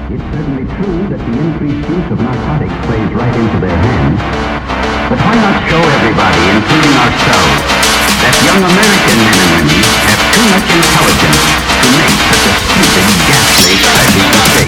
It's certainly true that the increased use of narcotics plays right into their hands. But why not show everybody, including ourselves, that young American men and women have too much intelligence to make such a stupid, ghastly, tragic mistake?